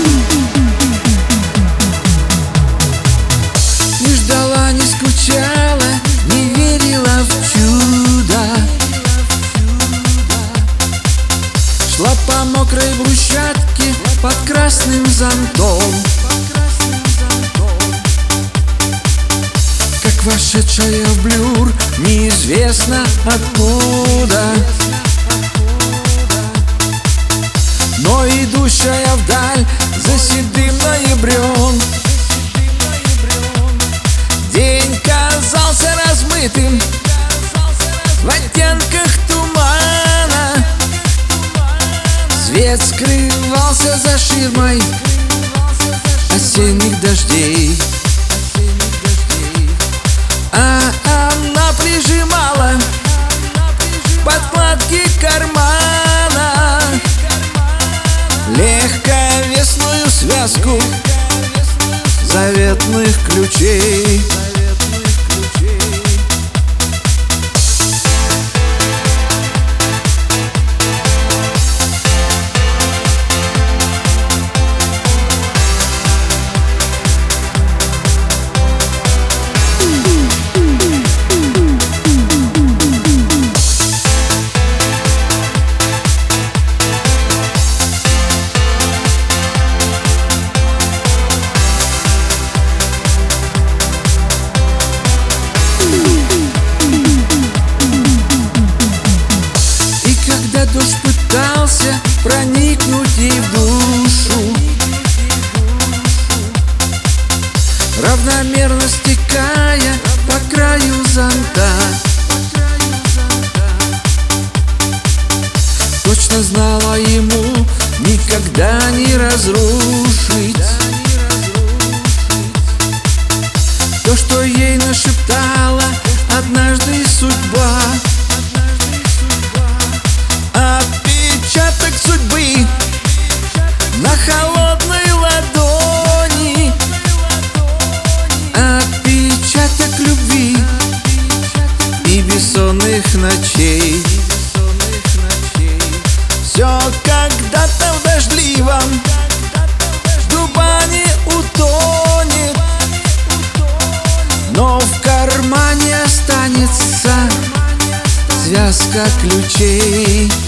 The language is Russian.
Не ждала, не скучала, не верила в чудо. Шла по мокрой брусчатке под красным зонтом, как вошедшая в блюр неизвестно откуда, но идущая вдаль за седым ноябрем. День казался размытым в оттенках тумана, свет скрывался за ширмой осенних дождей, а она прижимала подкладки кармана легковесную связку заветных ключей. Дождь пытался проникнуть ей в душу, равномерно стекая по краю зонта. Точно знала, ему никогда не разрушить то, что ей нашептала однажды судьба. Отпечаток судьбы на холодной ладони, отпечаток любви и бессонных ночей. Все когда-то в дождливом тумане утонет, но в кармане останется связка ключей.